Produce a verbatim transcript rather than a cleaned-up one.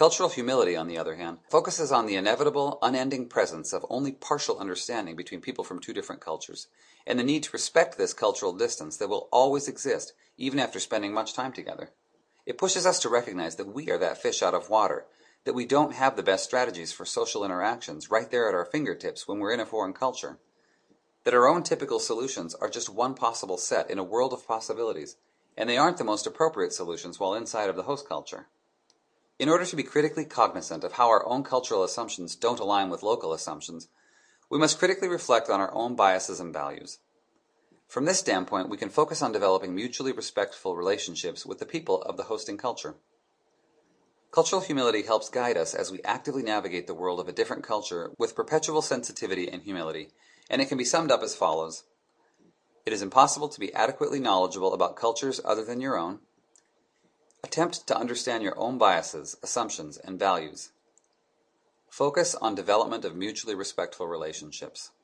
Cultural humility, on the other hand, focuses on the inevitable, unending presence of only partial understanding between people from two different cultures, and the need to respect this cultural distance that will always exist, even after spending much time together. It pushes us to recognize that we are that fish out of water, that we don't have the best strategies for social interactions right there at our fingertips when we're in a foreign culture, that our own typical solutions are just one possible set in a world of possibilities, and they aren't the most appropriate solutions while inside of the host culture. In order to be critically cognizant of how our own cultural assumptions don't align with local assumptions, we must critically reflect on our own biases and values. From this standpoint, we can focus on developing mutually respectful relationships with the people of the hosting culture. Cultural humility helps guide us as we actively navigate the world of a different culture with perpetual sensitivity and humility, and it can be summed up as follows. It is impossible to be adequately knowledgeable about cultures other than your own. Attempt to understand your own biases, assumptions, and values. Focus on development of mutually respectful relationships.